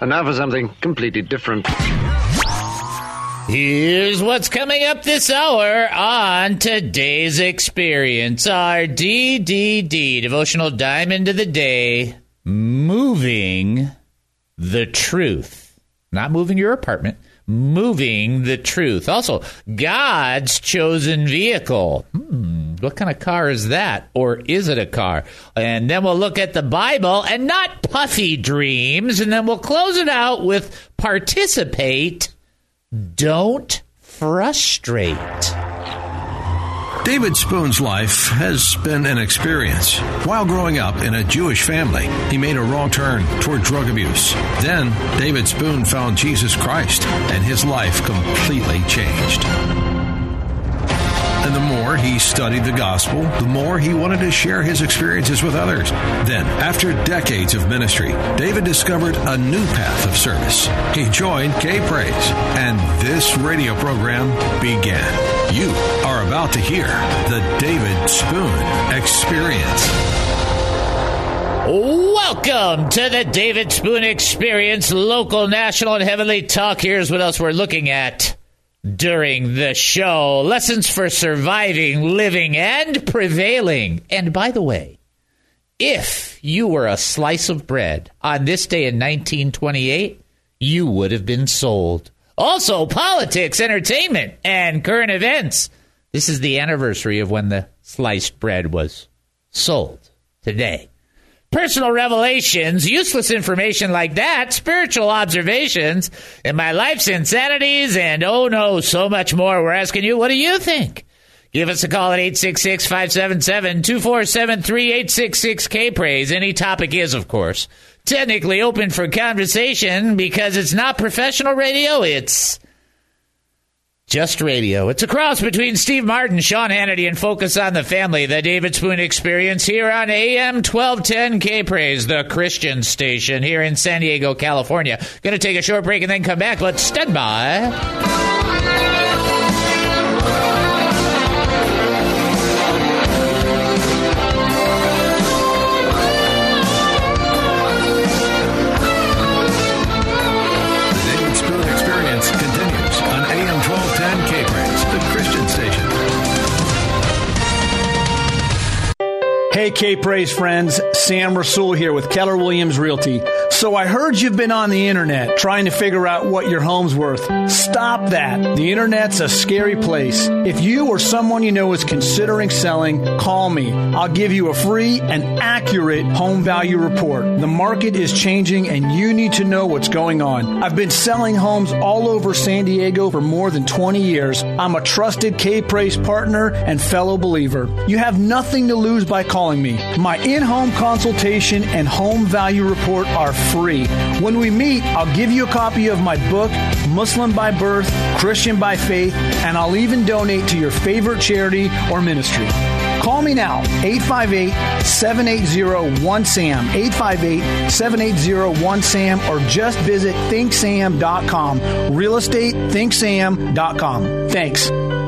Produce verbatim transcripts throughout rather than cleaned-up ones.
And now for something completely different. Here's what's coming up this hour on today's experience. Our D D D, Devotional Diamond of the Day, moving the truth. Not moving your apartment, moving the truth. Also, God's chosen vehicle. Hmm, what kind of car is that? Or is it a car? And then we'll look at the Bible and not puffy dreams. And then we'll close it out with participate. Don't frustrate. David Spoon's life has been an experience. While growing up in a Jewish family, he made a wrong turn toward drug abuse. Then, David Spoon found Jesus Christ, and his life completely changed. And the more he studied the gospel, the more he wanted to share his experiences with others. Then, after decades of ministry, David discovered a new path of service. He joined K-Praise, and this radio program began. You are about to hear the David Spoon Experience. Welcome to the David Spoon Experience, local, national, and heavenly talk. Here's what else we're looking at during the show. Lessons for surviving, living, and prevailing. And by the way, if you were a slice of bread on this day in nineteen twenty-eight, you would have been sold. Also, politics, entertainment, and current events. This is the anniversary of when the sliced bread was sold today. Personal revelations, useless information like that, spiritual observations, and my life's insanities, and oh no, so much more. We're asking you, what do you think? Give us a call at eight six six, five seven seven, two four seven three, eight six six, K-Praise. Any topic is, of course, technically open for conversation because it's not professional radio, it's just radio. It's a cross between Steve Martin, Sean Hannity, and Focus on the Family. The David Spoon Experience here on A M twelve ten K-Praise, the Christian station here in San Diego, California. Going to take a short break and then come back. Let's stand by. Hey, K-Praise friends, Sam Rasul here with Keller Williams Realty. So I heard you've been on the internet trying to figure out what your home's worth. Stop that. The internet's a scary place. If you or someone you know is considering selling, call me. I'll give you a free and accurate home value report. The market is changing and you need to know what's going on. I've been selling homes all over San Diego for more than twenty years. I'm a trusted K-Praise partner and fellow believer. You have nothing to lose by calling me. My in-home consultation and home value report are free. When we meet, I'll give you a copy of my book, Muslim by Birth, Christian by Faith, and I'll even donate to your favorite charity or ministry. Call me now, eight five eight, seven eight zero, one S A M, eight five eight, seven eight zero, one S A M, or just visit think sam dot com, real estate think sam dot com. Thanks.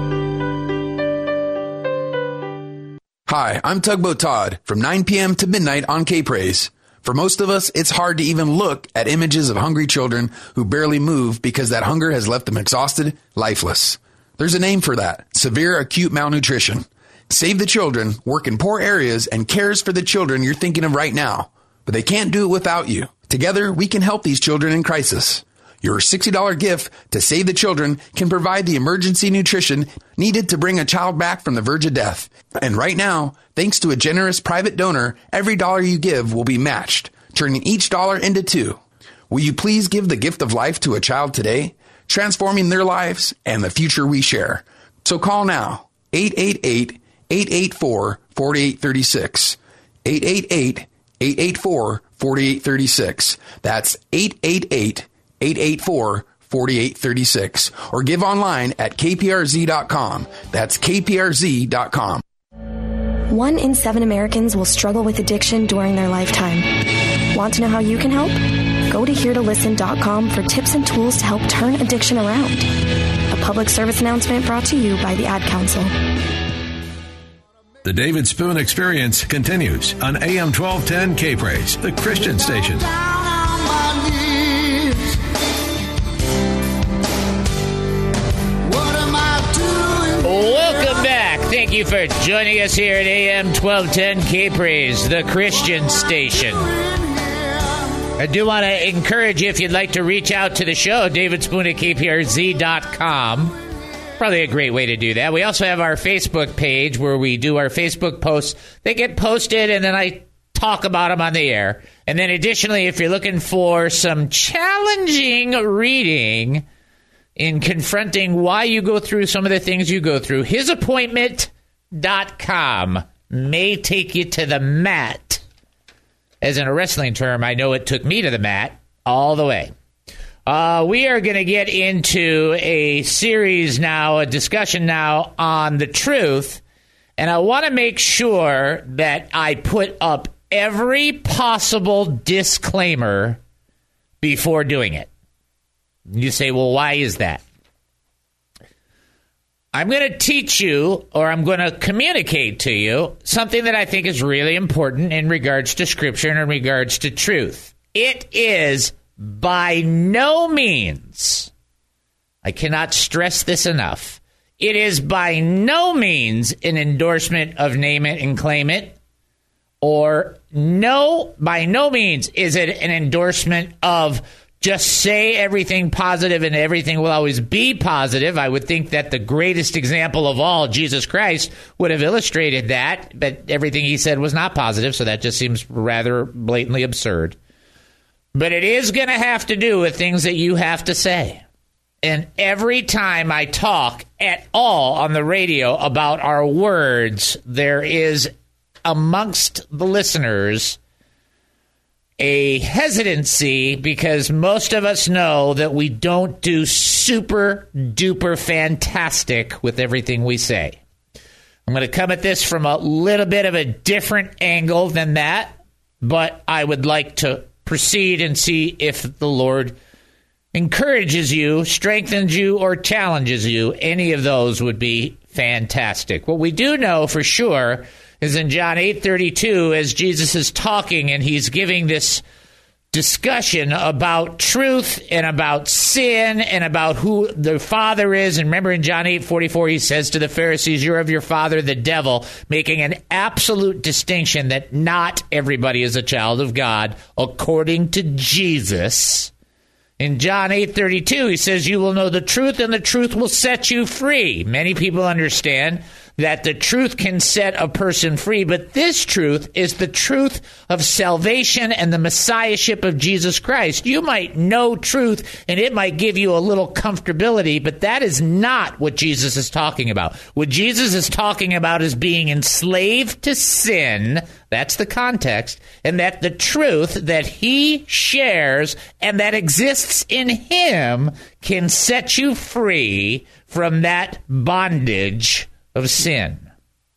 Hi, I'm Tugboat Todd from nine p.m. to midnight on K-Praise. For most of us, it's hard to even look at images of hungry children who barely move because that hunger has left them exhausted, lifeless. There's a name for that, severe acute malnutrition. Save the Children work in poor areas and cares for the children you're thinking of right now, but they can't do it without you. Together, we can help these children in crisis. Your sixty dollars gift to Save the Children can provide the emergency nutrition needed to bring a child back from the verge of death. And right now, thanks to a generous private donor, every dollar you give will be matched, turning each dollar into two. Will you please give the gift of life to a child today, transforming their lives and the future we share? So call now, eight eight eight, eight eight four, four eight three six, eight eight eight, eight eight four, four eight three six. That's eight eight eight, eight eight four, four eight three six, or give online at k p r z dot com. That's k p r z dot com. One in seven Americans will struggle with addiction during their lifetime. Want to know how you can help? Go to here to listen dot com for tips and tools to help turn addiction around. A public service announcement brought to you by the Ad Council. The David Spoon Experience continues on A M twelve ten K-Praise, the Christian station. you for joining us here at A M twelve ten K-Praise, the Christian station. I do want to encourage you, if you'd like to reach out to the show, David Spoon at K P R Z dot com. Probably a great way to do that. We also have our Facebook page where we do our Facebook posts. They get posted, and then I talk about them on the air. And then additionally, if you're looking for some challenging reading in confronting why you go through some of the things you go through, his appointment dot com may take you to the mat. As in a wrestling term, I know it took me to the mat all the way. Uh, we are going to get into a series now, a discussion now on the truth. And I want to make sure that I put up every possible disclaimer before doing it. You say, well, why is that? I'm going to teach you, or I'm going to communicate to you, something that I think is really important in regards to Scripture and in regards to truth. It is by no means, I cannot stress this enough, it is by no means an endorsement of name it and claim it, or no, by no means is it an endorsement of just say everything positive and everything will always be positive. I would think that the greatest example of all, Jesus Christ, would have illustrated that, but everything he said was not positive, so that just seems rather blatantly absurd. But it is going to have to do with things that you have to say. And every time I talk at all on the radio about our words, there is amongst the listeners a hesitancy, because most of us know that we don't do super duper fantastic with everything we say. I'm going to come at this from a little bit of a different angle than that, but I would like to proceed and see if the Lord encourages you, strengthens you, or challenges you. Any of those would be fantastic. What we do know for sure is in John eight thirty-two, as Jesus is talking and he's giving this discussion about truth and about sin and about who the Father is. And remember in John eight forty-four, he says to the Pharisees, you're of your father, the devil, making an absolute distinction that not everybody is a child of God according to Jesus. In John eight thirty-two, he says, you will know the truth and the truth will set you free. Many people understand that the truth can set a person free, but this truth is the truth of salvation and the messiahship of Jesus Christ. You might know truth and it might give you a little comfortability, but that is not what Jesus is talking about. What Jesus is talking about is being enslaved to sin. That's the context. And that the truth that he shares and that exists in him can set you free from that bondage of sin.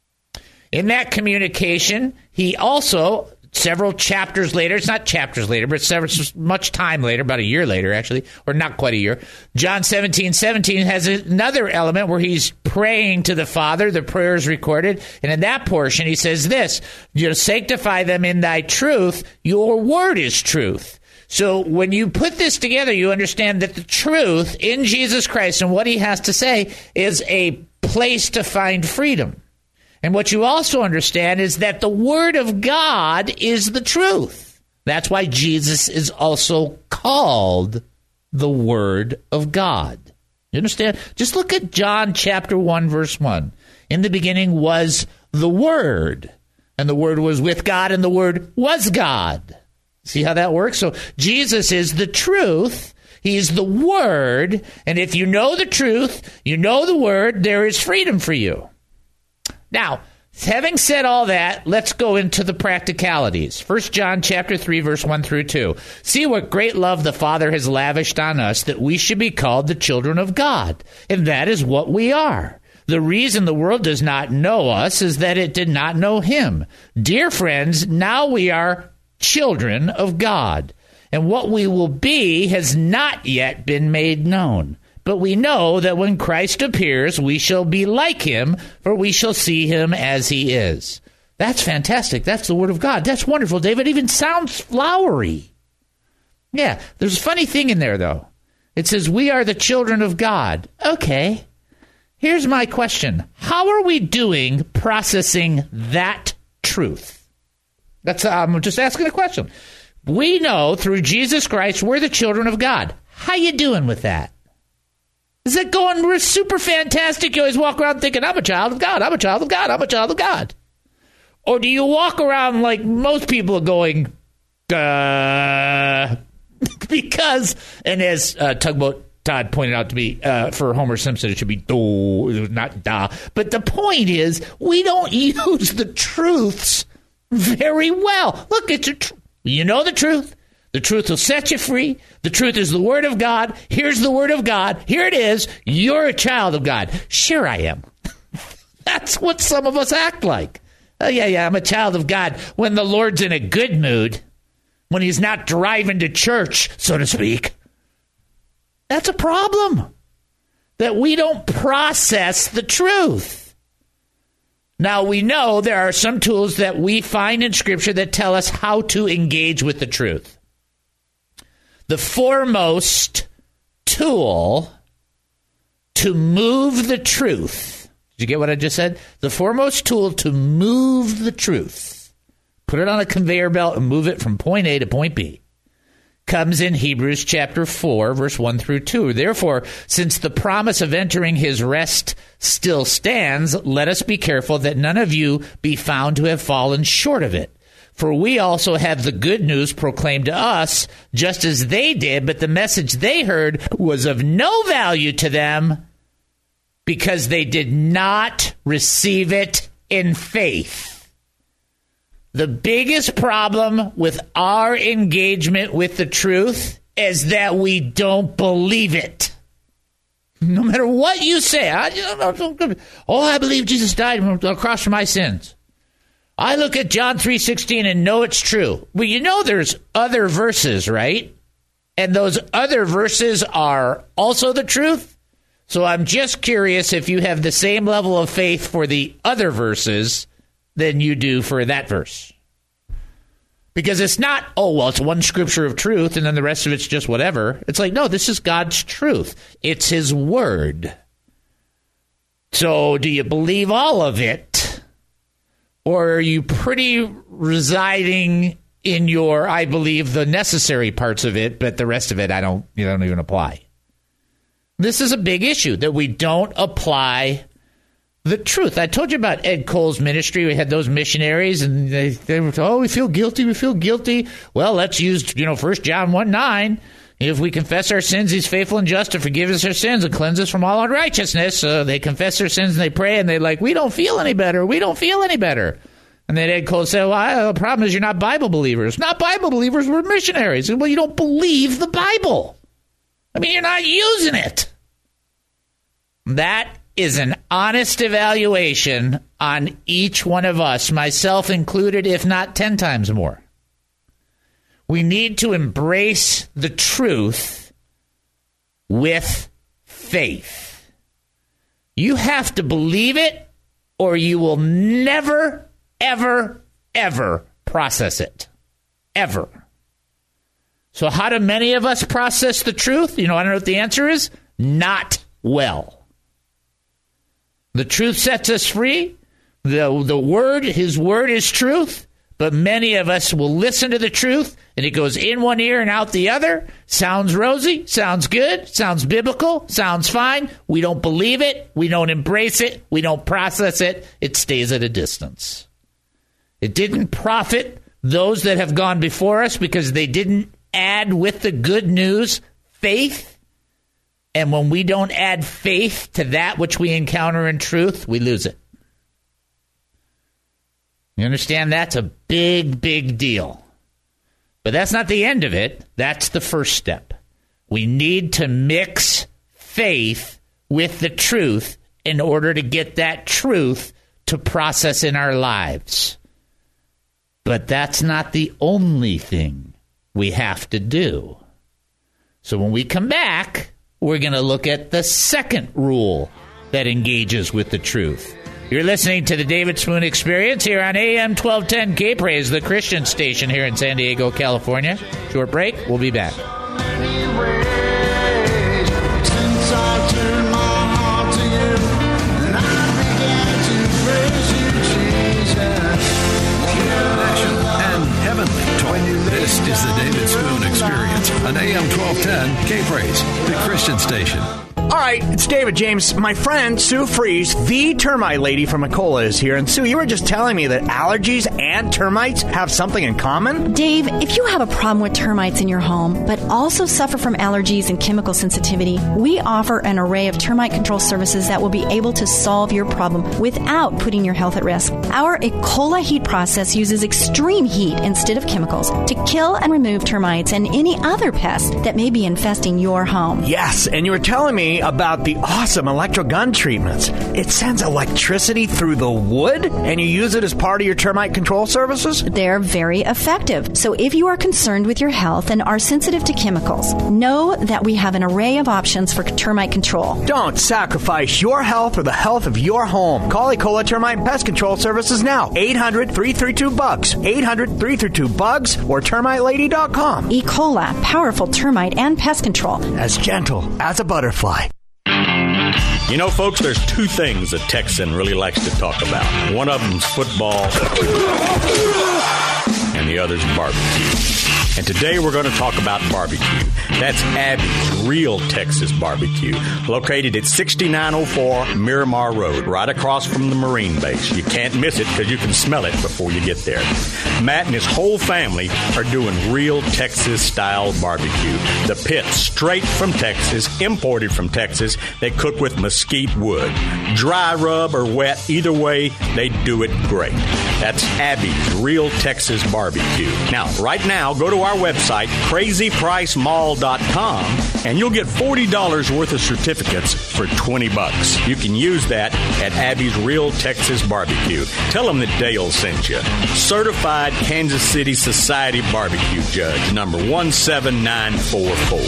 In that communication, he also, several chapters later, it's not chapters later, but several, much time later, about a year later, actually, or not quite a year, John seventeen seventeen has another element where he's praying to the Father. The prayer is recorded. And in that portion, he says this, you sanctify them in thy truth. Your word is truth. So when you put this together, you understand that the truth in Jesus Christ and what he has to say is a place to find freedom. And what you also understand is that the Word of God is the truth. That's why Jesus is also called the Word of God. You understand? Just look at John chapter one, verse one. In the beginning was the Word, and the Word was with God, and the Word was God. See how that works? So Jesus is the truth. He's the Word, and if you know the truth, you know the Word, there is freedom for you. Now, having said all that, let's go into the practicalities. First John chapter three, verse one through two. See what great love the Father has lavished on us, that we should be called the children of God, and that is what we are. The reason the world does not know us is that it did not know him. Dear friends, now we are children of God. And what we will be has not yet been made known. But we know that when Christ appears, we shall be like him, for we shall see him as he is. That's fantastic. That's the Word of God. That's wonderful, David. It even sounds flowery. Yeah, there's a funny thing in there, though. It says, we are the children of God. Okay. Here's my question. How are we doing processing that truth? That's I'm just asking a question. We know through Jesus Christ we're the children of God. How you doing with that? Is it going we're super fantastic? You always walk around thinking, I'm a child of God, I'm a child of God, I'm a child of God. Or do you walk around like most people are going, uh, because, and as uh, Tugboat Todd pointed out to me, uh, for Homer Simpson, it should be do, not da. But the point is, we don't use the truths very well. Look, it's a tr- you know the truth. The truth will set you free. The truth is the Word of God. Here's the Word of God. Here it is. You're a child of God. Sure I am. That's what some of us act like. Oh, yeah, yeah, I'm a child of God when the Lord's in a good mood, when he's not driving to church, so to speak. That's a problem, that we don't process the truth. Now, we know there are some tools that we find in Scripture that tell us how to engage with the truth. The foremost tool to move the truth, did you get what I just said? The foremost tool to move the truth, put it on a conveyor belt and move it from point A to point B, comes in Hebrews chapter four, verse one through two. Therefore, since the promise of entering his rest still stands, let us be careful that none of you be found to have fallen short of it. For we also have the good news proclaimed to us, just as they did, but the message they heard was of no value to them because they did not receive it in faith. The biggest problem with our engagement with the truth is that we don't believe it. No matter what you say, I, oh, I believe Jesus died on the cross for my sins. I look at John three sixteen and know it's true. Well, you know there's other verses, right? And those other verses are also the truth. So I'm just curious if you have the same level of faith for the other verses than you do for that verse. Because it's not, oh, well, it's one scripture of truth and then the rest of it's just whatever. It's like, no, this is God's truth. It's his word. So do you believe all of it? Or are you pretty residing in your, I believe the necessary parts of it, but the rest of it, I don't, you don't even apply. This is a big issue, that we don't apply the truth. I told you about Ed Cole's ministry. We had those missionaries, and they, they were, oh, we feel guilty, we feel guilty. Well, let's use, you know, First John one nine. If we confess our sins, he's faithful and just to forgive us our sins and cleanse us from all unrighteousness. So they confess their sins, and they pray, and they're like, we don't feel any better. We don't feel any better. And then Ed Cole said, well, the problem is you're not Bible believers. Not Bible believers, we're missionaries. Well, you don't believe the Bible. I mean, you're not using it. That is an honest evaluation on each one of us, myself included, if not ten times more. We need to embrace the truth with faith. You have to believe it, or you will never, ever, ever process it. Ever. So how do many of us process the truth? You know, I don't know what the answer is. Not well. The truth sets us free. The, the word, his word is truth. But many of us will listen to the truth, and it goes in one ear and out the other. Sounds rosy, sounds good, sounds biblical, sounds fine. We don't believe it. We don't embrace it. We don't process it. It stays at a distance. It didn't profit those that have gone before us because they didn't add with the good news faith. And when we don't add faith to that which we encounter in truth, we lose it. You understand? That's a big, big deal. But that's not the end of it. That's the first step. We need to mix faith with the truth in order to get that truth to process in our lives. But that's not the only thing we have to do. So when we come back, we're going to look at the second rule that engages with the truth. You're listening to the David Spoon Experience here on A M twelve ten K-Praise, the Christian station here in San Diego, California. Short break. We'll be back. Since I turned my heart to you, is the David Spoon Experience on A M twelve ten K-Praise, the Christian station. All right, it's David James. My friend Sue Fries, the termite lady from Ecola, is here. And Sue, you were just telling me that allergies and termites have something in common? Dave, if you have a problem with termites in your home, but also suffer from allergies and chemical sensitivity, we offer an array of termite control services that will be able to solve your problem without putting your health at risk. Our Ecola heat process uses extreme heat instead of chemicals to kill and remove termites and any other pests that may be infesting your home. Yes, and you were telling me about the awesome electrogun treatments. It sends electricity through the wood, and you use it as part of your termite control services? They're very effective. So if you are concerned with your health and are sensitive to chemicals, know that we have an array of options for termite control. Don't sacrifice your health or the health of your home. Call Ecola Termite and Pest Control Services now. eight hundred, three three two, B U G S. eight hundred, three three two, B U G S or termite lady dot com. Ecola, powerful termite and pest control. As gentle as a butterfly. You know, folks, there's two things a Texan really likes to talk about. One of them's football, and the other's barbecue. And today we're going to talk about barbecue. That's Abby's Real Texas Barbecue, located at sixty-nine oh four Miramar Road, right across from the Marine Base. You can't miss it because you can smell it before you get there. Matt and his whole family are doing real Texas-style barbecue. The pit straight from Texas, imported from Texas. They cook with mesquite wood. Dry rub or wet, either way, they do it great. That's Abby's Real Texas Barbecue. Now, right now, go to our website, crazy price mall dot com, and you'll get forty dollars worth of certificates for twenty bucks. You can use that at Abby's Real Texas Barbecue. Tell them that Dale sent you. Certified Kansas City Society Barbecue Judge, number one seven nine four four.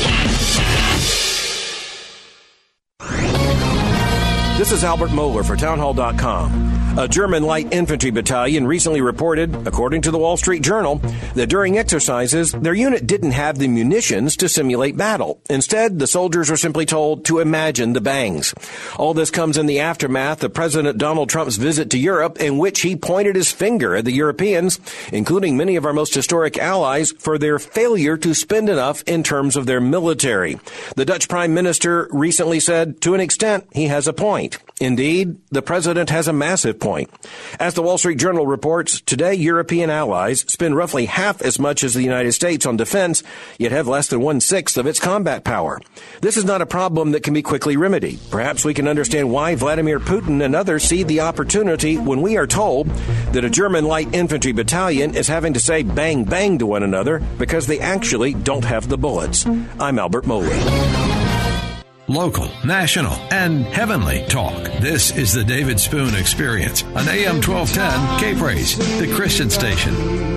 This is Albert Mohler for townhall dot com. A German light infantry battalion recently reported, according to the Wall Street Journal, that during exercises, their unit didn't have the munitions to simulate battle. Instead, the soldiers were simply told to imagine the bangs. All this comes in the aftermath of President Donald Trump's visit to Europe, in which he pointed his finger at the Europeans, including many of our most historic allies, for their failure to spend enough in terms of their military. The Dutch Prime Minister recently said, to an extent, he has a point. Indeed, the president has a massive point. As the Wall Street Journal reports, today European allies spend roughly half as much as the United States on defense, yet have less than one-sixth of its combat power. This is not a problem that can be quickly remedied. Perhaps we can understand why Vladimir Putin and others see the opportunity when we are told that a German light infantry battalion is having to say bang bang to one another because they actually don't have the bullets. I'm Albert Mohler. Local, national, and heavenly talk. This is the David Spoon Experience on A M twelve ten K-Praise, the Christian station.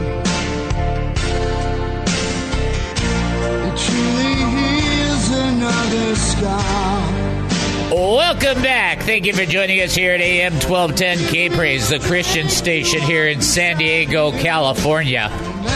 It truly is another scar. Welcome back. Thank you for joining us here at A M twelve ten K-Praise, the Christian station here in San Diego, California.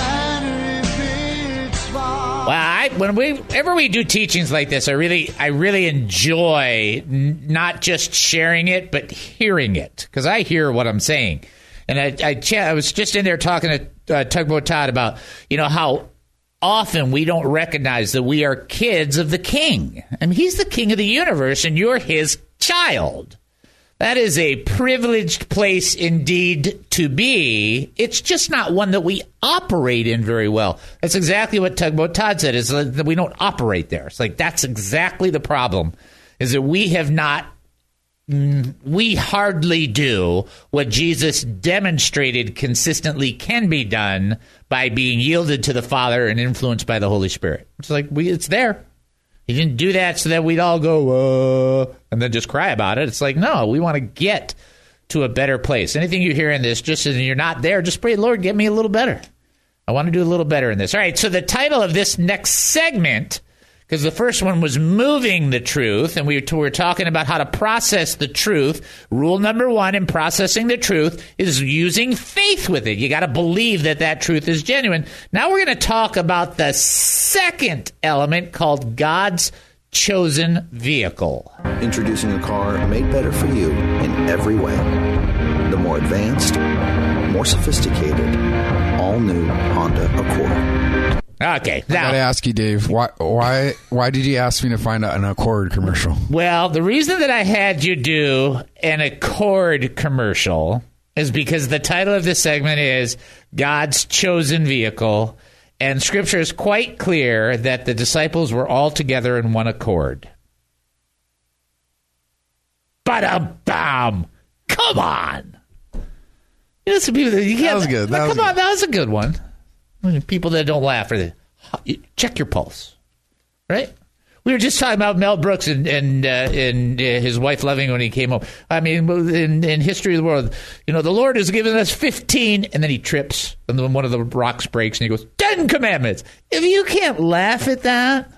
Well, I, when we, whenever we do teachings like this, I really, I really enjoy n- not just sharing it, but hearing it, because I hear what I'm saying. And I, I, ch- I was just in there talking to uh, Tugboat Todd about, you know, how often we don't recognize that we are kids of the King. I mean, he's the King of the universe, and you're his child. That is a privileged place indeed to be. It's just not one that we operate in very well. That's exactly what Tugboat Todd said, is that we don't operate there. It's like that's exactly the problem, is that we have not, we hardly do what Jesus demonstrated consistently can be done by being yielded to the Father and influenced by the Holy Spirit. It's like we, it's there. He didn't do that so that we'd all go, uh, and then just cry about it. It's like, no, we want to get to a better place. Anything you hear in this, just as you're not there, just pray, Lord, get me a little better. I want to do a little better in this. All right, so the title of this next segment, because the first one was Moving the Truth, and we were talking about how to process the truth. Rule number one in processing the truth is using faith with it. You got to believe that that truth is genuine. Now we're going to talk about the second element called God's chosen vehicle. Introducing a car made better for you in every way. The more advanced, more sophisticated, all-new Honda Accord. Okay. I Now, gotta ask you, Dave. Why? Why? Why did you ask me to find an Accord commercial? well, the reason that I had you do an Accord commercial is because the title of this segment is God's Chosen Vehicle, and Scripture is quite clear that the disciples were all together in one accord. Ba-da-bam! Come on! You know, some people that, you That was good. That come was on, good. that was a good one. People that don't laugh are the, check your pulse, right? We were just talking about Mel Brooks and and, uh, and uh, his wife loving when he came home. I mean, in, in history of the world, you know, the Lord has given us fifteen, and then he trips, and then one of the rocks breaks, and he goes, Ten Commandments. If you can't laugh at that,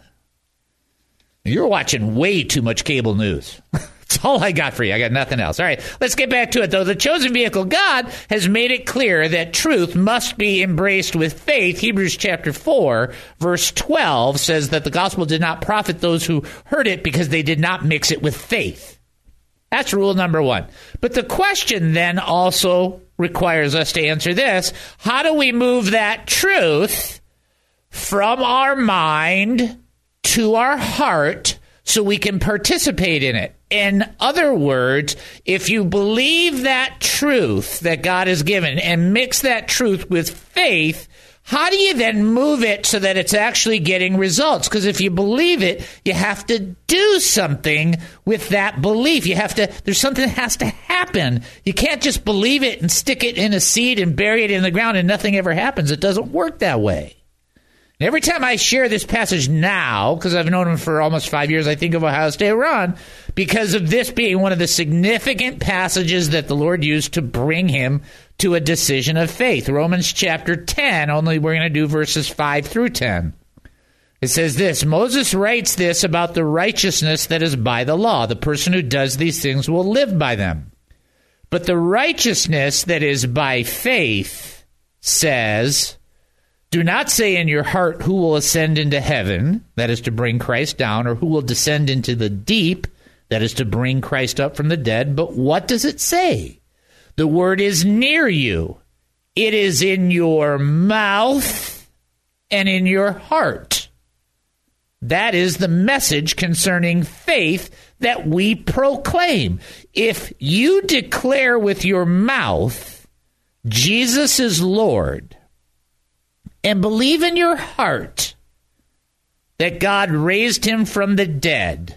you're watching way too much cable news. That's all I got for you. I got nothing else. All right, let's get back to it, though. The chosen vehicle, God, has made it clear that truth must be embraced with faith. Hebrews chapter four, verse twelve says that the gospel did not profit those who heard it because they did not mix it with faith. That's rule number one. But the question then also requires us to answer this. How do we move that truth from our mind to our heart so we can participate in it? In other words, if you believe that truth that God has given and mix that truth with faith, how do you then move it so that it's actually getting results? Because if you believe it, you have to do something with that belief. You have to, there's something that has to happen. You can't just believe it and stick it in a seed and bury it in the ground and nothing ever happens. It doesn't work that way. Every time I share this passage now, because I've known him for almost five years, I think of Ohio State Run, because of this being one of the significant passages that the Lord used to bring him to a decision of faith. Romans chapter ten, only we're going to do verses five through ten. It says this, Moses writes this about the righteousness that is by the law. The person who does these things will live by them. But the righteousness that is by faith says, do not say in your heart who will ascend into heaven, that is to bring Christ down, or who will descend into the deep, that is to bring Christ up from the dead. But what does it say? The word is near you. It is in your mouth and in your heart. That is the message concerning faith that we proclaim. If you declare with your mouth, Jesus is Lord, and believe in your heart that God raised him from the dead,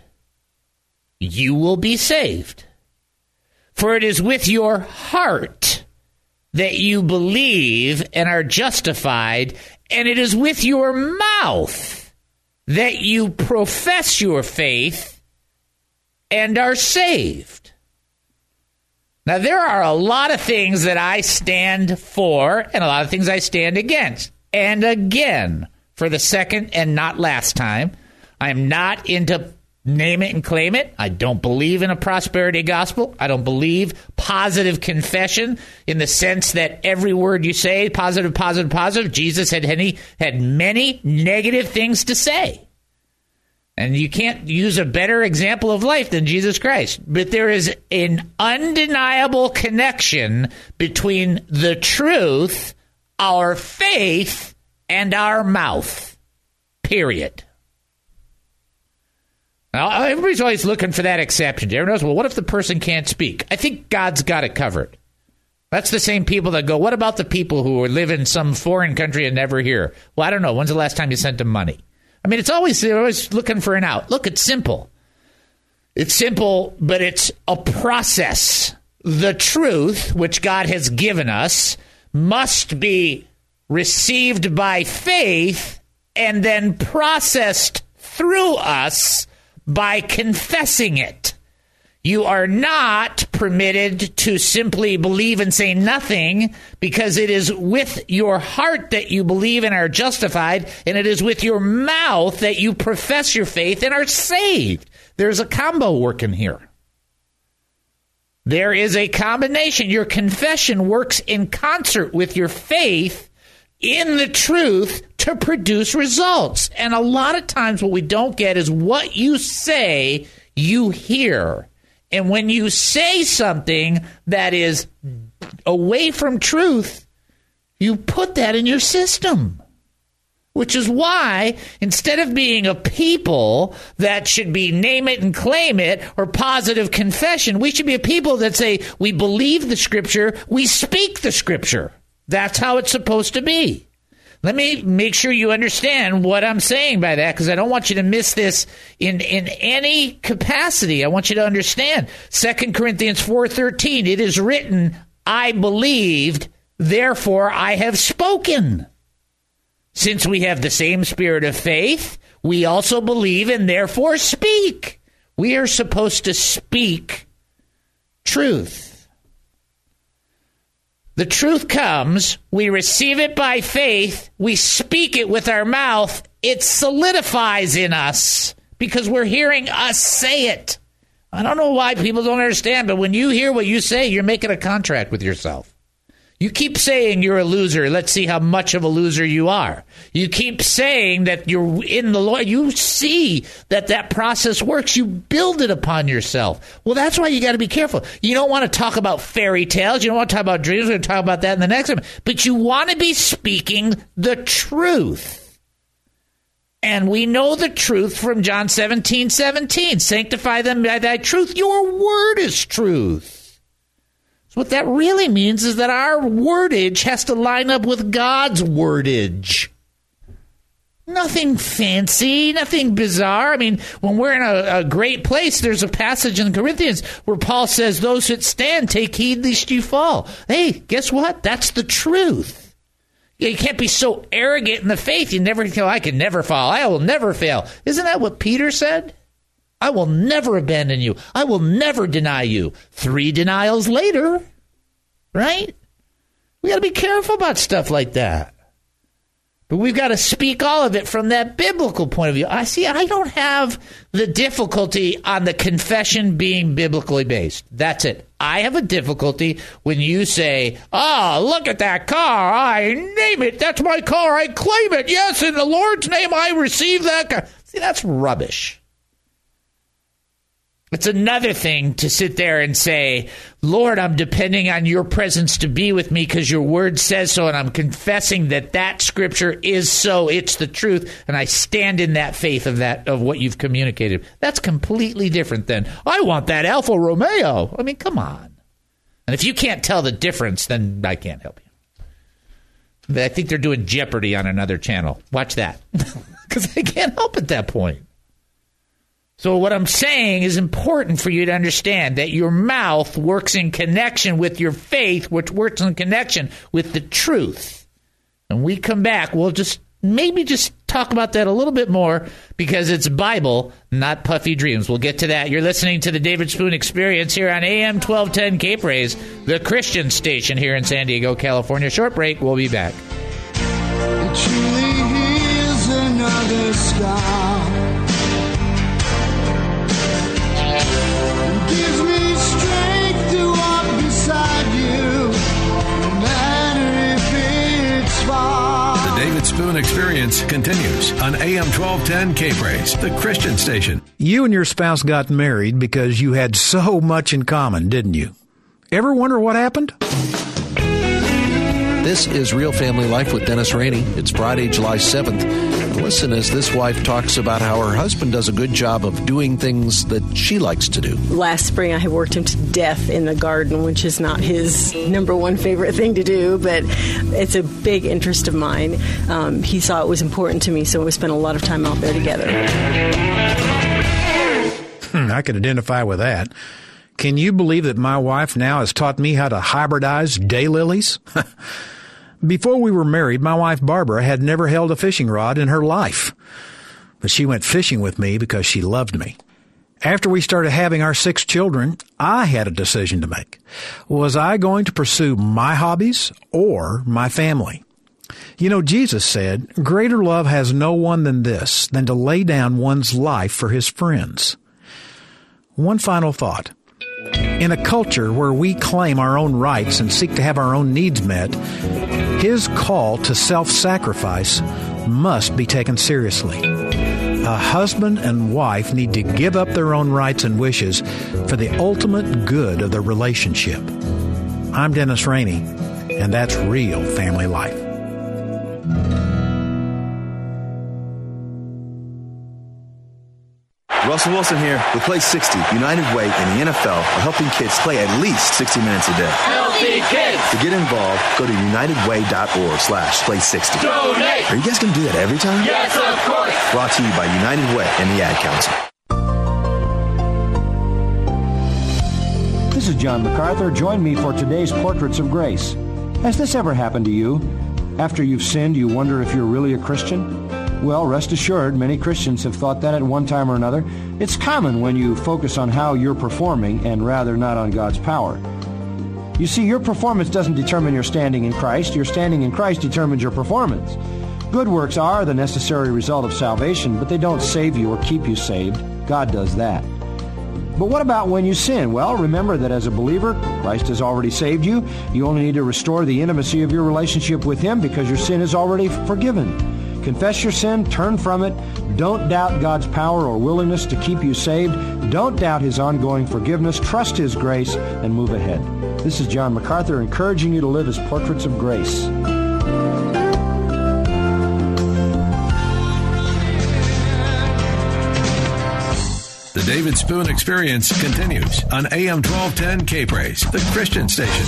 you will be saved. For it is with your heart that you believe and are justified, and it is with your mouth that you profess your faith and are saved. Now, there are a lot of things that I stand for and a lot of things I stand against. And again, for the second and not last time, I'm not into name it and claim it. I don't believe in a prosperity gospel. I don't believe positive confession in the sense that every word you say, positive, positive, positive. Jesus had any, had many negative things to say. And you can't use a better example of life than Jesus Christ. But there is an undeniable connection between the truth, our faith, and our mouth. Period. Now, everybody's always looking for that exception. Everyone knows, well, what if the person can't speak? I think God's got it covered. That's the same people that go, what about the people who live in some foreign country and never hear? Well, I don't know. When's the last time you sent them money? I mean, it's always, they're always looking for an out. Look, it's simple. It's simple, but it's a process. The truth, which God has given us, must be received by faith and then processed through us by confessing it. You are not permitted to simply believe and say nothing, because it is with your heart that you believe and are justified, and it is with your mouth that you profess your faith and are saved. There's a combo working here. There is a combination. Your confession works in concert with your faith in the truth to produce results. And a lot of times what we don't get is what you say, you hear. And when you say something that is away from truth, you put that in your system. Which is why, instead of being a people that should be name it and claim it or positive confession, we should be a people that say we believe the Scripture, we speak the Scripture. That's how it's supposed to be. Let me make sure you understand what I'm saying by that, because I don't want you to miss this in, in any capacity. I want you to understand Second Corinthians four thirteen. It is written, I believed, therefore I have spoken. Since we have the same spirit of faith, we also believe and therefore speak. We are supposed to speak truth. The truth comes, we receive it by faith, we speak it with our mouth, it solidifies in us because we're hearing us say it. I don't know why people don't understand, but when you hear what you say, you're making a contract with yourself. You keep saying you're a loser. Let's see how much of a loser you are. You keep saying that you're in the Lord. You see that that process works. You build it upon yourself. Well, that's why you got to be careful. You don't want to talk about fairy tales. You don't want to talk about dreams. We're going to talk about that in the next one. But you want to be speaking the truth. And we know the truth from John seventeen seventeen. Sanctify them by thy truth. Your word is truth. So what that really means is that our wordage has to line up with God's wordage. Nothing fancy, nothing bizarre. I mean, when we're in a, a great place, there's a passage in Corinthians where Paul says, those that stand, take heed lest you fall. Hey, guess what? That's the truth. You can't be so arrogant in the faith. You never go, I can never fall. I will never fail. Isn't that what Peter said? I will never abandon you. I will never deny you. Three denials later, right? We got to be careful about stuff like that. But we've got to speak all of it from that biblical point of view. I see, I don't have the difficulty on the confession being biblically based. That's it. I have a difficulty when you say, oh, look at that car. I name it. That's my car. I claim it. Yes, in the Lord's name, I receive that car. See, that's rubbish. It's another thing to sit there and say, Lord, I'm depending on your presence to be with me because your word says so, and I'm confessing that that scripture is so. It's the truth, and I stand in that faith of that of what you've communicated. That's completely different than, I want that Alfa Romeo. I mean, come on. And if you can't tell the difference, then I can't help you. I think they're doing Jeopardy on another channel. Watch that. Because I can't help at that point. So what I'm saying is important for you to understand that your mouth works in connection with your faith, which works in connection with the truth. And we come back, we'll just maybe just talk about that a little bit more because it's Bible, not puffy dreams. We'll get to that. You're listening to the David Spoon Experience here on A M twelve ten K-Praise, the Christian station here in San Diego, California. Short break. We'll be back. It truly is another scar. Gives me strength to walk beside you, no matter if it's far. The David Spoon Experience continues on A M twelve ten K-Praise, the Christian station. You and your spouse got married because you had so much in common, didn't you? Ever wonder what happened? This is Real Family Life with Dennis Rainey. It's Friday, July seventh. Listen as this wife talks about how her husband does a good job of doing things that she likes to do. Last spring, I had worked him to death in the garden, which is not his number one favorite thing to do, but it's a big interest of mine. Um, he saw it was important to me, so we spent a lot of time out there together. Hmm, I could identify with that. Can you believe that my wife now has taught me how to hybridize daylilies? Before we were married, my wife Barbara had never held a fishing rod in her life. But she went fishing with me because she loved me. After we started having our six children, I had a decision to make. Was I going to pursue my hobbies or my family? You know, Jesus said, greater love has no one than this, than to lay down one's life for his friends. One final thought. In a culture where we claim our own rights and seek to have our own needs met, his call to self-sacrifice must be taken seriously. A husband and wife need to give up their own rights and wishes for the ultimate good of their relationship. I'm Dennis Rainey, and that's Real Family Life. Russell Wilson here. With Play sixty, United Way and the N F L are helping kids play at least sixty minutes a day. Healthy kids! To get involved, go to unitedway.org slash play 60. Donate! Are you guys going to do that every time? Yes, of course! Brought to you by United Way and the Ad Council. This is John MacArthur. Join me for today's Portraits of Grace. Has this ever happened to you? After you've sinned, you wonder if you're really a Christian? Well, rest assured, many Christians have thought that at one time or another. It's common when you focus on how you're performing and rather not on God's power. You see, your performance doesn't determine your standing in Christ. Your standing in Christ determines your performance. Good works are the necessary result of salvation, but they don't save you or keep you saved. God does that. But what about when you sin? Well, remember that as a believer, Christ has already saved you. You only need to restore the intimacy of your relationship with Him because your sin is already forgiven. Confess your sin, turn from it. Don't doubt God's power or willingness to keep you saved. Don't doubt His ongoing forgiveness. Trust His grace and move ahead. This is John MacArthur encouraging you to live as portraits of grace. The David Spoon Experience continues on A M twelve ten K-Praise, the Christian station.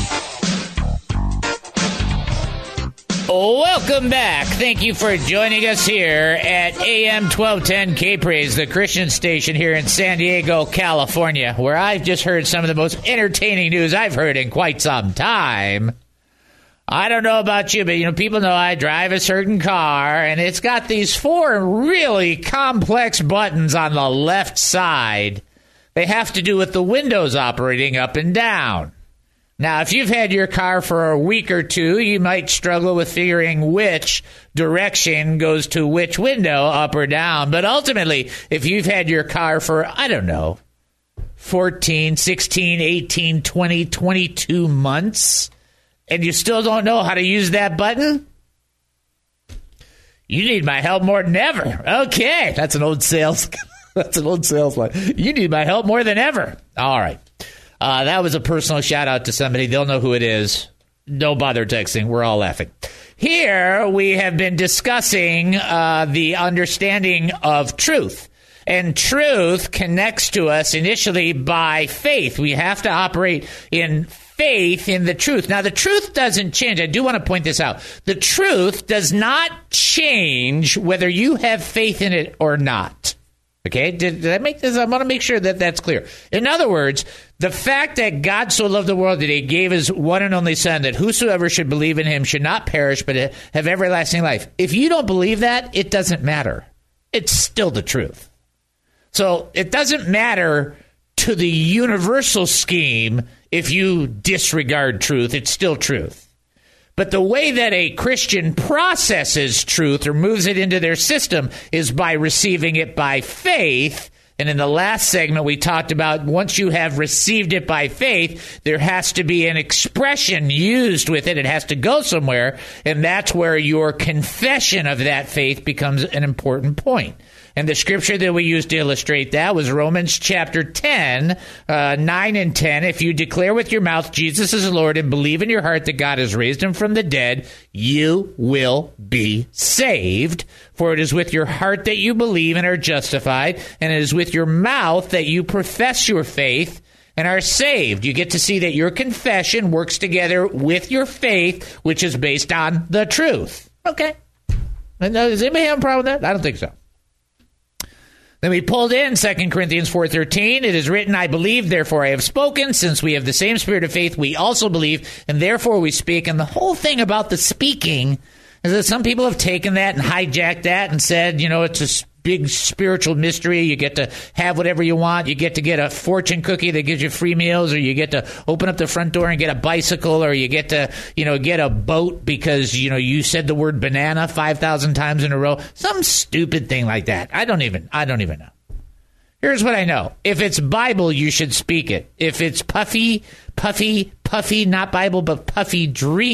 Welcome back. Thank you for joining us here at A M twelve ten K-Praise, the Christian station here in San Diego, California, where I've just heard some of the most entertaining news I've heard in quite some time. I don't know about you, but, you know, people know I drive a certain car, and it's got these four really complex buttons on the left side. They have to do with the windows operating up and down. Now, if you've had your car for a week or two, you might struggle with figuring which direction goes to which window, up or down. But ultimately, if you've had your car for, I don't know, fourteen, sixteen, eighteen, twenty, twenty-two months, and you still don't know how to use that button, you need my help more than ever. Okay, that's an old sales, that's an old sales line. You need my help more than ever. All right. Uh, that was a personal shout out to somebody. They'll know who it is. Don't bother texting. We're all laughing. Here we have been discussing uh, the understanding of truth. And truth connects to us initially by faith. We have to operate in faith in the truth. Now, the truth doesn't change. I do want to point this out. The truth does not change whether you have faith in it or not. Okay, did, did I make this? I want to make sure that that's clear. In other words, the fact that God so loved the world that He gave His one and only Son, that whosoever should believe in Him should not perish but have everlasting life. If you don't believe that, it doesn't matter. It's still the truth. So it doesn't matter to the universal scheme if you disregard truth. It's still truth. But the way that a Christian processes truth or moves it into their system is by receiving it by faith. And in the last segment, we talked about once you have received it by faith, there has to be an expression used with it. It has to go somewhere. And that's where your confession of that faith becomes an important point. And the scripture that we used to illustrate that was Romans chapter ten, uh, nine and ten. If you declare with your mouth Jesus is Lord and believe in your heart that God has raised Him from the dead, you will be saved. For it is with your heart that you believe and are justified, and it is with your mouth that you profess your faith and are saved. You get to see that your confession works together with your faith, which is based on the truth. Okay. Does anybody have a problem with that? I don't think so. Then we pulled in Second Corinthians four thirteen. It is written, I believe, therefore I have spoken. Since we have the same spirit of faith, we also believe, and therefore we speak. And the whole thing about the speaking is that some people have taken that and hijacked that and said, you know, it's a big spiritual mystery. You get to have whatever you want. You get to get a fortune cookie that gives you free meals, or you get to open up the front door and get a bicycle, or you get to, you know, get a boat because, you know, you said the word banana five thousand times in a row. Some stupid thing like that. I don't even, I don't even know. Here's what I know. If it's Bible, you should speak it. If it's puffy, puffy, puffy, not Bible, but puffy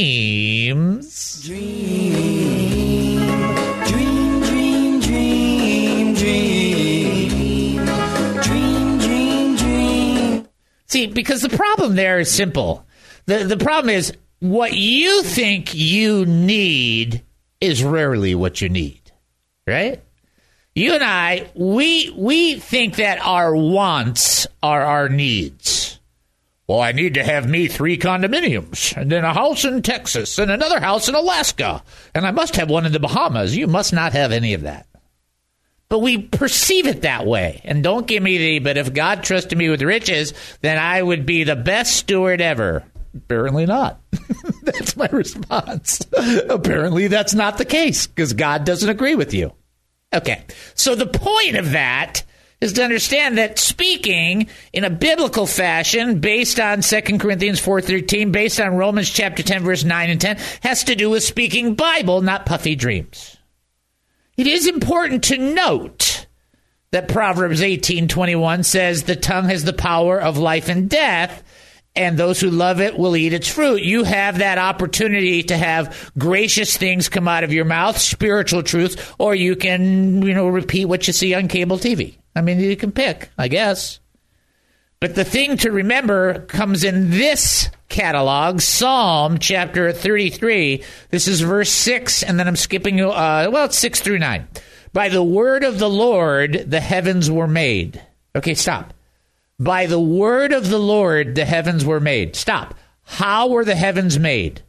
dreams. Dream, dream, dream, dream, dream, dream, dream, dream. See, because the problem there is simple. The, the problem is what you think you need is rarely what you need, right? You and I, we we think that our wants are our needs. Well, I need to have me three condominiums, and then a house in Texas, and another house in Alaska, and I must have one in the Bahamas. You must not have any of that. But we perceive it that way. And don't give me the, but if God trusted me with riches, then I would be the best steward ever. Apparently not. That's my response. Apparently that's not the case, because God doesn't agree with you. Okay, so the point of that is to understand that speaking in a biblical fashion, based on Second Corinthians four thirteen, based on Romans chapter ten, verse nine and ten, has to do with speaking Bible, not puffy dreams. It is important to note that Proverbs eighteen twenty-one says the tongue has the power of life and death, and those who love it will eat its fruit. You have that opportunity to have gracious things come out of your mouth, spiritual truth, or you can, you know, repeat what you see on cable T V. I mean, you can pick, I guess. But the thing to remember comes in this catalog, Psalm chapter thirty-three. This is verse six, and then I'm skipping, uh, well, it's six through nine. By the word of the Lord, the heavens were made. Okay, stop. By the word of the Lord, the heavens were made. Stop. How were the heavens made?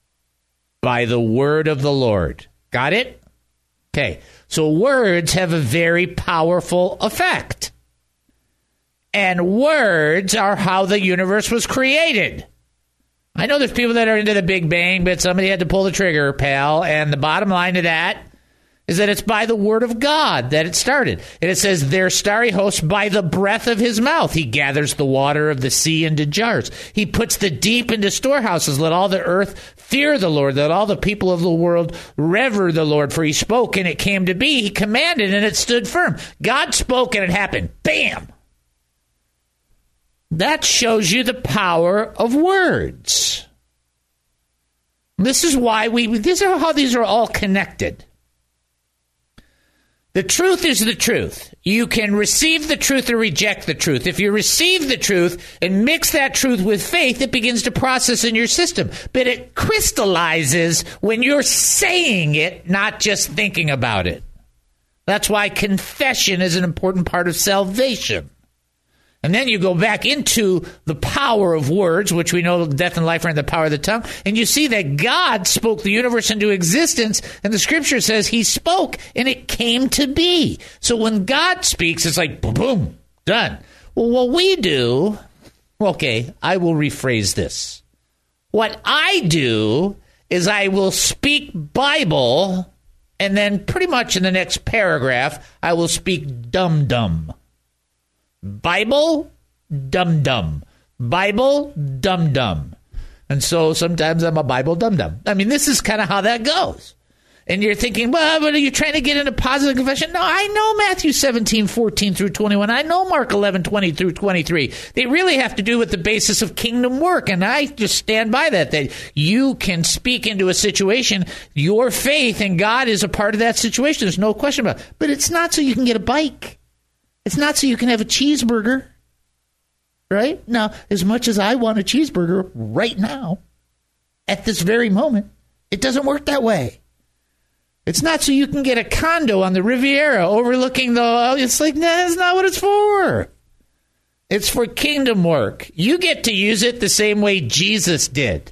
By the word of the Lord. Got it? Okay. So words have a very powerful effect. And words are how the universe was created. I know there's people that are into the Big Bang, but somebody had to pull the trigger, pal. And the bottom line to that is that it's by the word of God that it started. And it says, their starry host, by the breath of his mouth, he gathers the water of the sea into jars. He puts the deep into storehouses. Let all the earth fear the Lord. Let all the people of the world revere the Lord. For he spoke and it came to be. He commanded and it stood firm. God spoke and it happened. Bam! That shows you the power of words. This is why we, these are how these are all connected. The truth is the truth. You can receive the truth or reject the truth. If you receive the truth and mix that truth with faith, it begins to process in your system. But it crystallizes when you're saying it, not just thinking about it. That's why confession is an important part of salvation. And then you go back into the power of words, which we know death and life are in the power of the tongue. And you see that God spoke the universe into existence. And the scripture says he spoke and it came to be. So when God speaks, it's like, boom, boom, done. Well, what we do, okay, I will rephrase this. What I do is I will speak Bible, and then pretty much in the next paragraph, I will speak dum-dum. Bible, dum-dum. Bible, dum-dum. And so sometimes I'm a Bible dum-dum. I mean, this is kind of how that goes. And you're thinking, well, but are you trying to get into positive confession? No, I know Matthew seventeen, fourteen through twenty-one. I know Mark eleven, twenty through twenty-three. They really have to do with the basis of kingdom work. And I just stand by that, that you can speak into a situation. Your faith in God is a part of that situation. There's no question about it. But it's not so you can get a bike. It's not so you can have a cheeseburger, right? Now, as much as I want a cheeseburger right now, at this very moment, it doesn't work that way. It's not so you can get a condo on the Riviera overlooking the... It's like, nah, that's not what it's for. It's for kingdom work. You get to use it the same way Jesus did.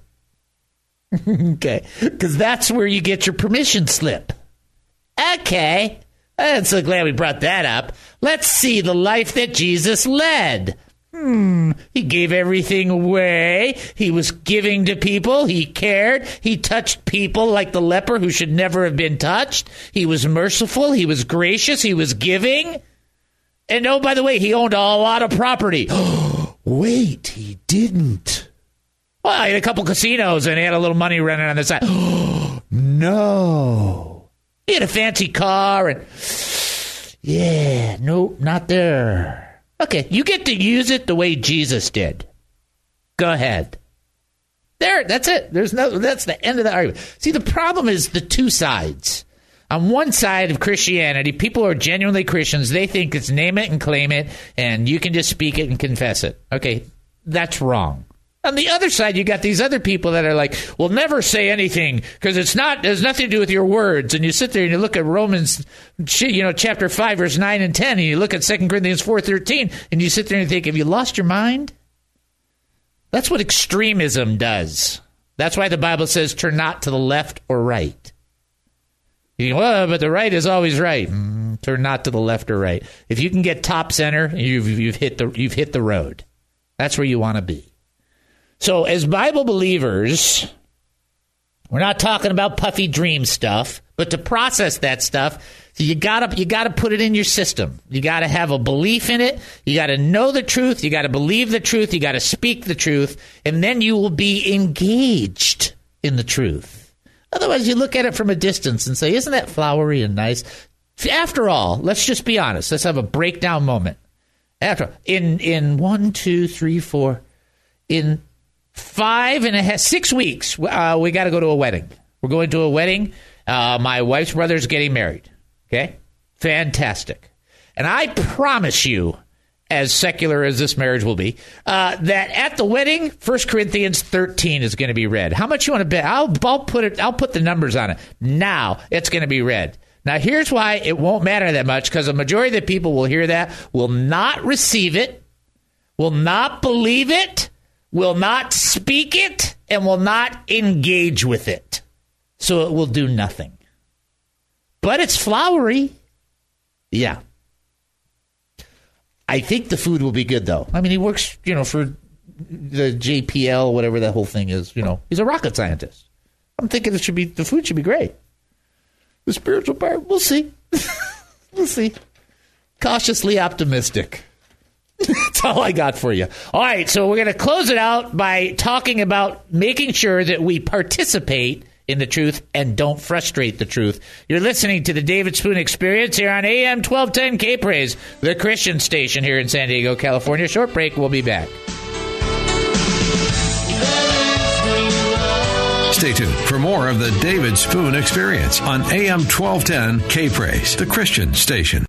Okay, because that's where you get your permission slip. Okay. I'm so glad we brought that up. Let's see the life that Jesus led. Hmm. He gave everything away. He was giving to people. He cared. He touched people like the leper who should never have been touched. He was merciful. He was gracious. He was giving. And oh, by the way, he owned a lot of property. Wait, he didn't. Well, he had a couple casinos and he had a little money running on the side. No. He had a fancy car and, yeah, nope, not there. Okay, you get to use it the way Jesus did. Go ahead. There, that's it. There's no, that's the end of the argument. See, the problem is the two sides. On one side of Christianity, people who are genuinely Christians, they think it's name it and claim it, and you can just speak it and confess it. Okay, that's wrong. On the other side, you got these other people that are like, well, never say anything because it's not, it has nothing to do with your words. And you sit there and you look at Romans, you know, chapter five, verse nine and ten, and you look at Second Corinthians four thirteen, and you sit there and you think, have you lost your mind? That's what extremism does. That's why the Bible says, turn not to the left or right. You go, well, but the right is always right. Mm, turn not to the left or right. If you can get top center, you've you've hit the you've hit the road. That's where you want to be. So as Bible believers, we're not talking about puffy dream stuff, but to process that stuff, you gotta you gotta put it in your system. You gotta have a belief in it. You gotta know the truth. You gotta believe the truth. You gotta speak the truth, and then you will be engaged in the truth. Otherwise, you look at it from a distance and say, "Isn't that flowery and nice?" After all, let's just be honest. Let's have a breakdown moment. After in in one, two, three, four, in five and a half, six weeks, uh, we got to go to a wedding. We're going to a wedding. Uh, my wife's brother's getting married. Okay? Fantastic. And I promise you, as secular as this marriage will be, uh, that at the wedding, First Corinthians thirteen is going to be read. How much you want to bet? I'll, I'll put it. I'll put the numbers on it. Now it's going to be read. Now here's why it won't matter that much, because a majority of the people will hear that, will not receive it, will not believe it, will not speak it, and will not engage with it. So it will do nothing. But it's flowery. Yeah. I think the food will be good, though. I mean, he works, you know, for the J P L, whatever that whole thing is. You know, he's a rocket scientist. I'm thinking it should be the food should be great. The spiritual part, we'll see. We'll see. Cautiously optimistic. That's all I got for you. All right, so we're going to close it out by talking about making sure that we participate in the truth and don't frustrate the truth. You're listening to the David Spoon Experience here on A M twelve ten K-Praise, the Christian station here in San Diego, California. Short break. We'll be back. Stay tuned for more of the David Spoon Experience on A M twelve ten K-Praise, the Christian station.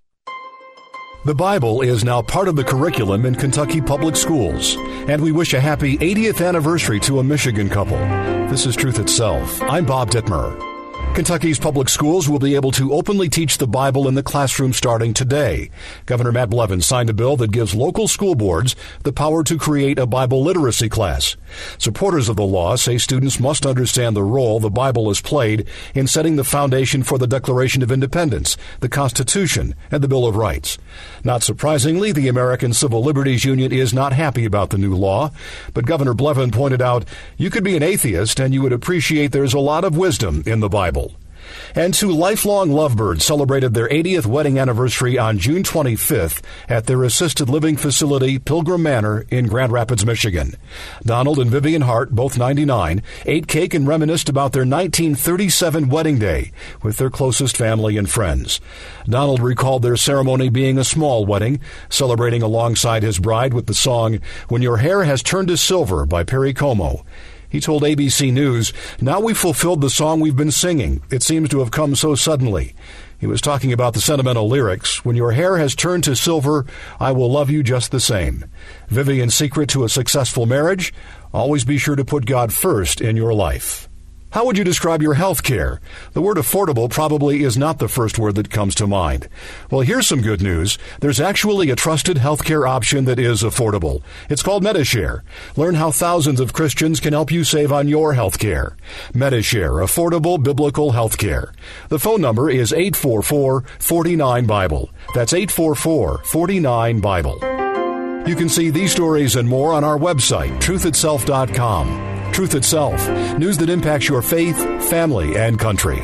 The Bible is now part of the curriculum in Kentucky public schools, and we wish a happy eightieth anniversary to a Michigan couple. This is Truth Itself. I'm Bob Dittmer. Kentucky's public schools will be able to openly teach the Bible in the classroom starting today. Governor Matt Blevins signed a bill that gives local school boards the power to create a Bible literacy class. Supporters of the law say students must understand the role the Bible has played in setting the foundation for the Declaration of Independence, the Constitution, and the Bill of Rights. Not surprisingly, the American Civil Liberties Union is not happy about the new law, but Governor Blevins pointed out you could be an atheist and you would appreciate there's a lot of wisdom in the Bible. And two lifelong lovebirds celebrated their eightieth wedding anniversary on June twenty-fifth at their assisted living facility, Pilgrim Manor, in Grand Rapids, Michigan. Donald and Vivian Hart, both ninety-nine, ate cake and reminisced about their nineteen thirty-seven wedding day with their closest family and friends. Donald recalled their ceremony being a small wedding, celebrating alongside his bride with the song When Your Hair Has Turned to Silver by Perry Como. He told A B C News, "Now we've fulfilled the song we've been singing. It seems to have come so suddenly." He was talking about the sentimental lyrics, "When your hair has turned to silver, I will love you just the same." Vivian's secret to a successful marriage? Always be sure to put God first in your life. How would you describe your health care? The word affordable probably is not the first word that comes to mind. Well, here's some good news. There's actually a trusted health care option that is affordable. It's called Medi-Share. Learn how thousands of Christians can help you save on your health care. Medi-Share, affordable biblical health care. The phone number is eight four four, four nine, Bible. That's eight four four, four nine, Bible. You can see these stories and more on our website, truth itself dot com. Truth Itself, news that impacts your faith, family, and country.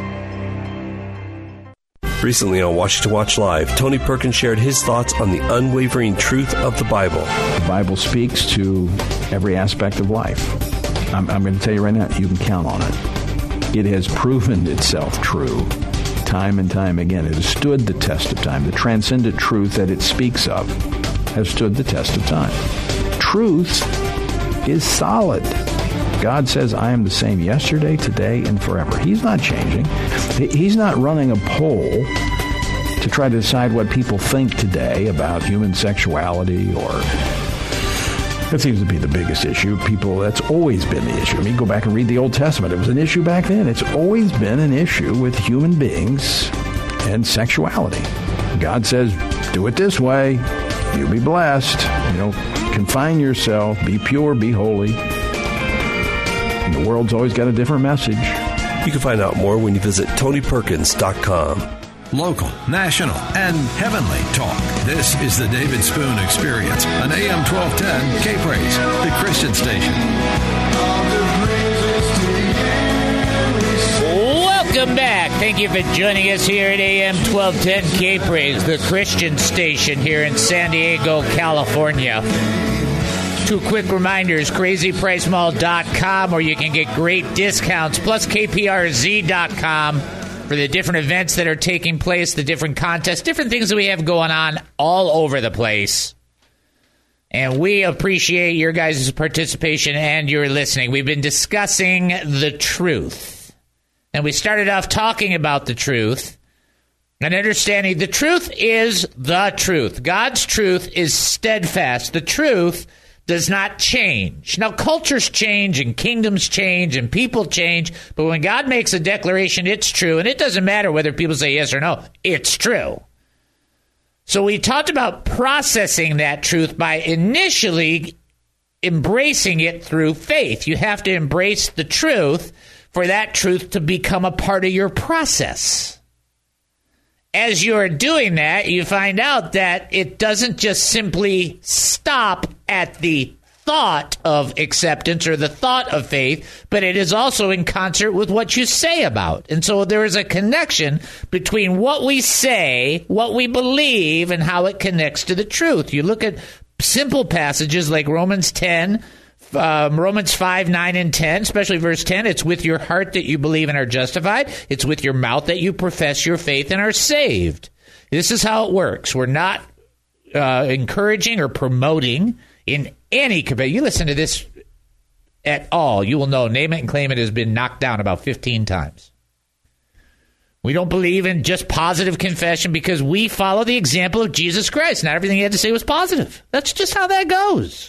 Recently on Watch to Watch Live, Tony Perkins shared his thoughts on the unwavering truth of the Bible. The Bible speaks to every aspect of life. I'm, I'm going to tell you right now, you can count on it. It has proven itself true time and time again. It has stood the test of time. The transcendent truth that it speaks of has stood the test of time. Truth is solid. God says, I am the same yesterday, today, and forever. He's not changing. He's not running a poll to try to decide what people think today about human sexuality or That seems to be the biggest issue. People, that's always been the issue. I mean, go back and read the Old Testament. It was an issue back then. It's always been an issue with human beings and sexuality. God says, do it this way. You'll be blessed. You know, confine yourself. Be pure. Be holy. And the world's always got a different message. You can find out more when you visit Tony Perkins dot com. Local, national, and heavenly talk. This is the David Spoon Experience on A M twelve ten K-Praise, the Christian station. Welcome back. Thank you for joining us here at A M twelve ten K-Praise, the Christian station here in San Diego, California. Two quick reminders, crazy price mall dot com, where you can get great discounts, plus K P R Z dot com for the different events that are taking place, the different contests, different things that we have going on all over the place. And we appreciate your guys' participation and your listening. We've been discussing the truth. And we started off talking about the truth and understanding the truth is the truth. God's truth is steadfast. The truth does not change. Now, cultures change and kingdoms change and people change, but when God makes a declaration, it's true, and it doesn't matter whether people say yes or no. It's true. So we talked about processing that truth by initially embracing it through faith. You have to embrace the truth for that truth to become a part of your process. As you're doing that, you find out that it doesn't just simply stop at the thought of acceptance or the thought of faith, but it is also in concert with what you say about. And so there is a connection between what we say, what we believe, and how it connects to the truth. You look at simple passages like Romans ten, Um, Romans five, nine, and ten, especially verse ten, it's with your heart that you believe and are justified. It's with your mouth that you profess your faith and are saved. This is how it works. We're not uh, encouraging or promoting in any capacity. You listen to this at all, you will know Name It and Claim It has been knocked down about fifteen times. We don't believe in just positive confession because we follow the example of Jesus Christ. Not everything he had to say was positive. That's just how that goes.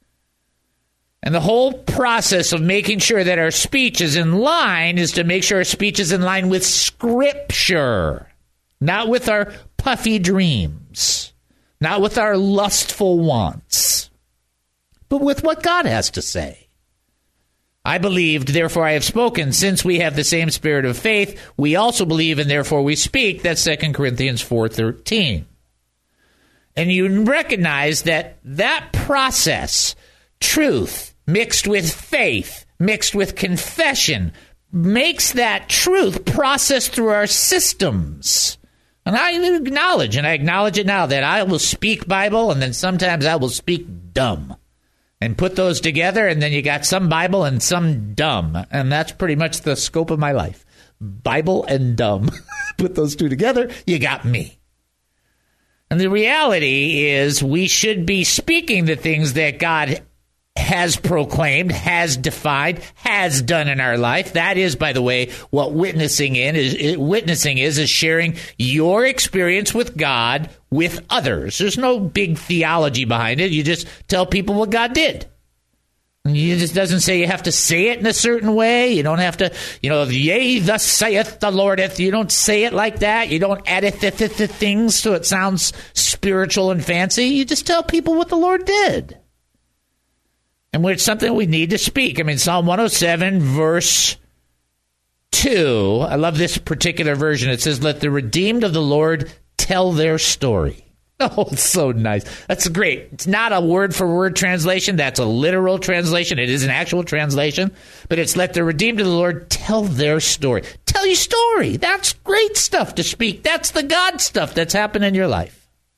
And the whole process of making sure that our speech is in line is to make sure our speech is in line with Scripture, not with our puffy dreams, not with our lustful wants, but with what God has to say. I believed, therefore I have spoken. Since we have the same spirit of faith, we also believe, and therefore we speak. That's Second Corinthians four thirteen. And you recognize that that process, truth mixed with faith, mixed with confession, makes that truth process through our systems. And I acknowledge, and I acknowledge it now, that I will speak Bible, and then sometimes I will speak dumb. And put those together, and then you got some Bible and some dumb. And that's pretty much the scope of my life. Bible and dumb. Put those two together, you got me. And the reality is we should be speaking the things that God has proclaimed, has defined, has done in our life. That is, by the way, what witnessing in is. Witnessing is is sharing your experience with God with others. There's no big theology behind it. You just tell people what God did. And it just doesn't say you have to say it in a certain way. You don't have to, you know, yea, thus saith the Lordeth. You don't say it like that. You don't add it th- th- th- things so it sounds spiritual and fancy. You just tell people what the Lord did. And it's something we need to speak. I mean, Psalm one oh seven, verse two. I love this particular version. It says, let the redeemed of the Lord tell their story. Oh, it's so nice. That's great. It's not a word-for-word translation. That's a literal translation. It is an actual translation. But it's let the redeemed of the Lord tell their story. Tell your story. That's great stuff to speak. That's the God stuff that's happened in your life.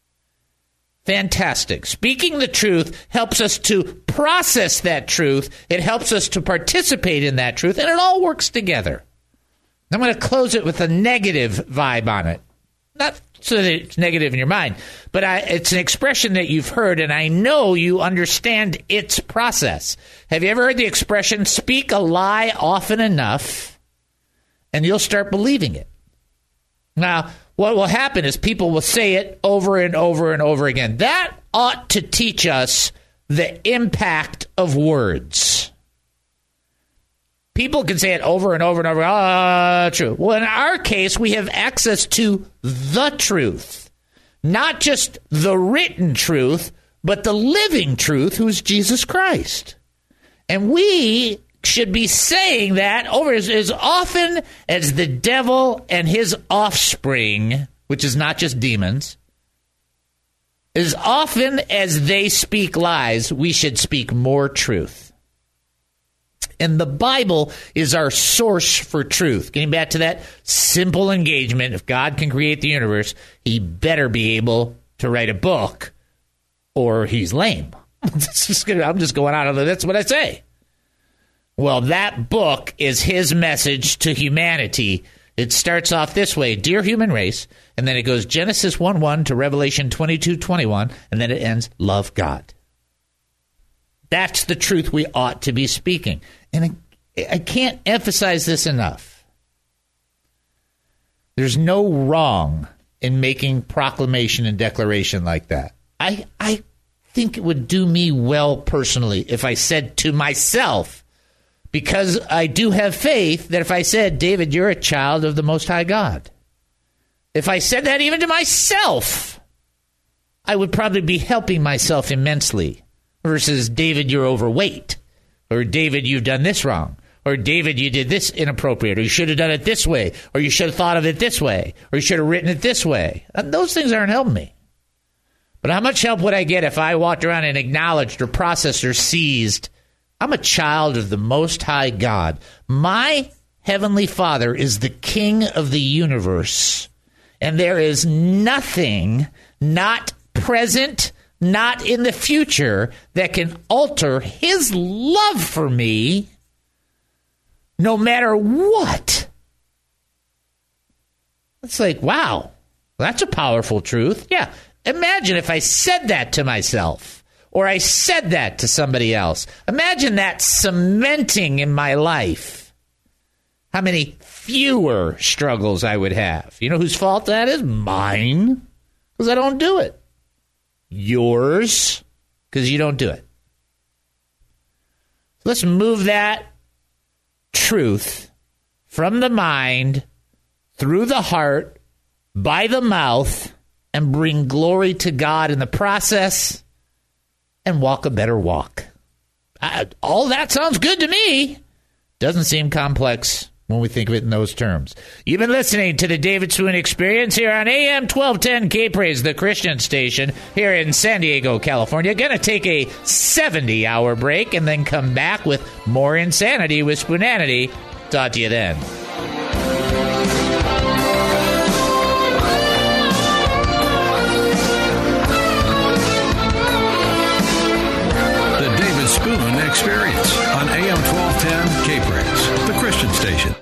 Fantastic. Speaking the truth helps us to process that truth. It helps us to participate in that truth, and it all works together. I'm going to close it with a negative vibe on it. Not so that it's negative in your mind, but I, it's an expression that you've heard, and I know you understand its process. Have you ever heard the expression, speak a lie often enough, and you'll start believing it? Now, what will happen is people will say it over and over and over again. That ought to teach us the impact of words. People can say it over and over and over. Ah, true. Well, in our case, we have access to the truth. Not just the written truth, but the living truth, who's Jesus Christ. And we should be saying that over as, as often as the devil and his offspring, which is not just demons, as often as they speak lies, we should speak more truth. And the Bible is our source for truth. Getting back to that simple engagement, if God can create the universe, he better be able to write a book or he's lame. It's just gonna, I'm just going out of it. That's what I say. Well, that book is his message to humanity. It starts off this way, dear human race, and then it goes Genesis one one to Revelation twenty-two twenty-one, and then it ends, love God. That's the truth we ought to be speaking. And I, I can't emphasize this enough. There's no wrong in making proclamation and declaration like that. I, I think it would do me well personally if I said to myself, because I do have faith, that if I said, David, you're a child of the Most High God. If I said that even to myself, I would probably be helping myself immensely. Versus, David, you're overweight. Or, David, you've done this wrong. Or, David, you did this inappropriate. Or, you should have done it this way. Or, you should have thought of it this way. Or, you should have written it this way. And those things aren't helping me. But how much help would I get if I walked around and acknowledged or processed or seized, I'm a child of the Most High God. My Heavenly Father is the King of the universe. And there is nothing not present, not in the future, that can alter his love for me no matter what. It's like, wow, that's a powerful truth. Yeah, imagine if I said that to myself or I said that to somebody else. Imagine that cementing in my life. How many fewer struggles I would have. You know whose fault that is? Mine, because I don't do it. Yours, because you don't do it. Let's move that truth from the mind, through the heart, by the mouth, and bring glory to God in the process, and walk a better walk. I, all that sounds good to me. Doesn't seem complex when we think of it in those terms. You've been listening to the David Spoon Experience here on A M twelve ten K-Praise, the Christian station here in San Diego, California. Going to take a seventy-hour break and then come back with more insanity with Spoonanity. Talk to you then. The David Spoon Experience on A M twelve ten K-Praise, the Christian station.